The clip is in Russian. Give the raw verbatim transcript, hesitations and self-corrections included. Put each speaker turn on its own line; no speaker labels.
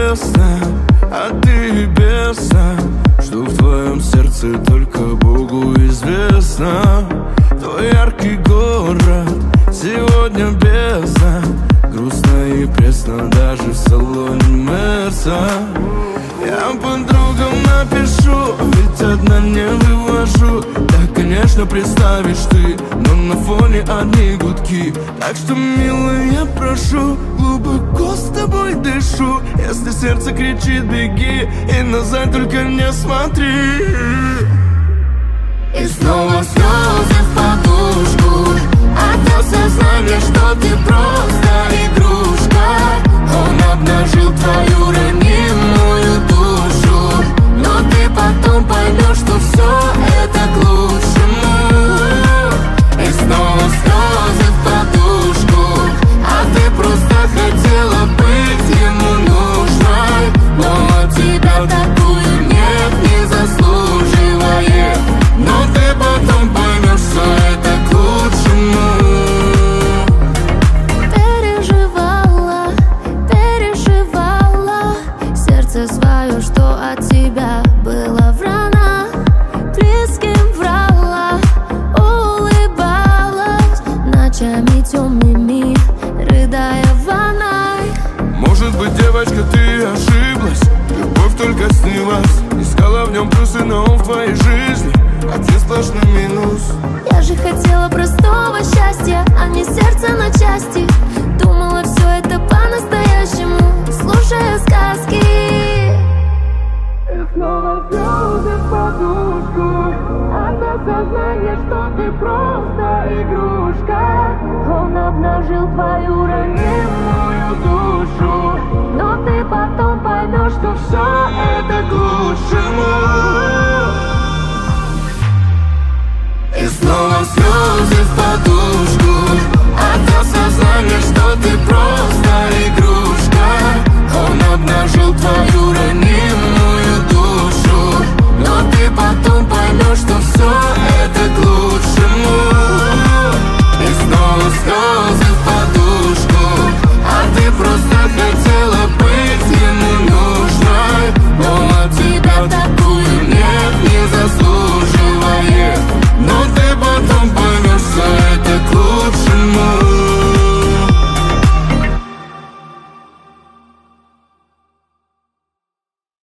честно, а ты бесно, что в твоем сердце только Богу известно. Твой яркий город сегодня бездна, грустно и пресно даже в салоне Мерса. Я подругам напишу, ведь одна не вывожу. Да, конечно, представишь ты, но на фоне одни гудки. Так что, милая, я прошу, глубоко с тобой дышу. Если сердце кричит, беги, и назад только не смотри.
И снова слезы в подушку от осознания, что ты просто игрушка. Он обнажил твою ранимую душу, но ты потом поймешь, что все это к лучшему. И снова слезы в подушку, а ты просто хотела быть ему нужной, но от тебя такую нет, не заслуживает. Но ты потом поймешь, что это к лучшему.
Переживала, переживала сердце свое, что от тебя было врана. Близким врала, улыбалась ночами темными, рыдая в ванной.
Может быть, девочка, ты ошиблась, любовь только снилась. Искала в нем плюсы, но он в твоей жизни один сплошной минус.
Я же хотела простого счастья, а не сердце на части. Думала, все это по-настоящему, слушая сказки.
И снова слезы в подушку от осознания, что ты просто игрушка. Он обнажил твою ранимую душу, но ты потом поймешь, что все это к лучшему.